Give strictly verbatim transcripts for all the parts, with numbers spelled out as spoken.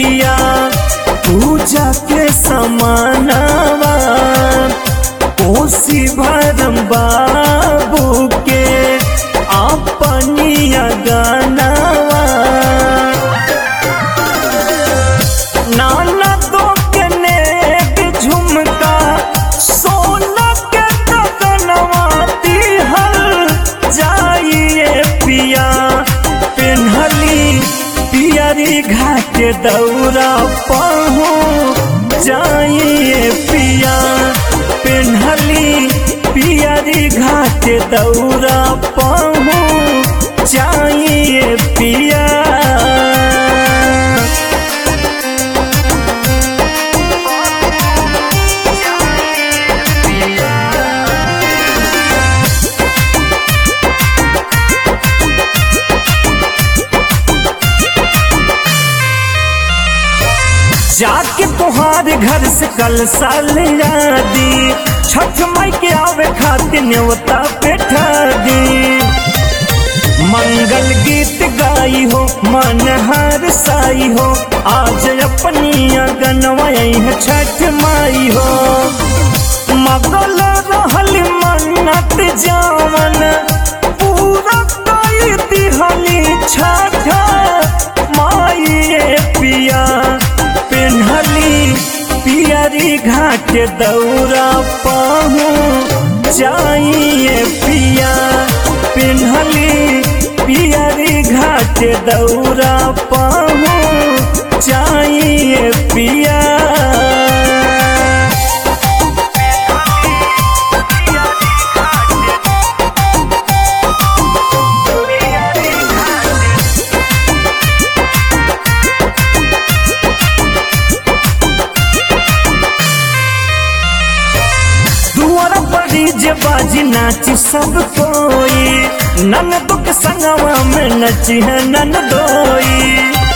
पिया पूजा के समानवा कोसी भरम बाबू के अपनिया गानावा नाना दो के नेक झुमका सोना के कदनवा दिहल जाइए पिया पेन्हली पियरी घाट दौरा पहुँच जाइए पिया पेन्हली पियरी घाट दौरा पहुँच जाइए पिया। जाके तुहार घर से कल साल यादी छठ माई के आवे खातिर न्योता बैठा दी मंगल गीत गाई हो मन हर साई हो आज अपनी अगनवाई है छठ माई हो मगल रहल मन्नत जावन पूरा कई दिहली छठ माई पिया पेन्हली पियरी घाट दौरा पहुँच जाइए पिया पेन्हली पियरी घाट दौरा पहुँच जाइए पिया। बाजी नाची सब कोई नन दुख संगवा में नची है नन दोई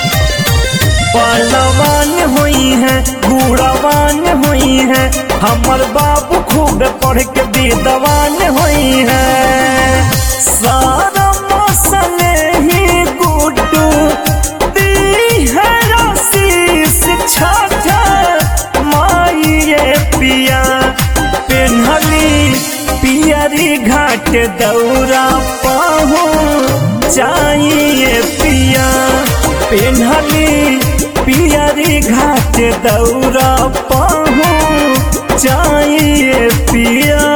पहलवान हुई है बूढ़ावान हुई है हमर बाबू खूब पढ़ के विद्वान हुई है सारा मौसम ही गुड्डू दी है आशीष छठ माई पिया पेन्हली पियरी घाट दौरा पहुँच जाइए पिया पेन्हली पियरी घाट दौरा पहुँच जाइए पिया।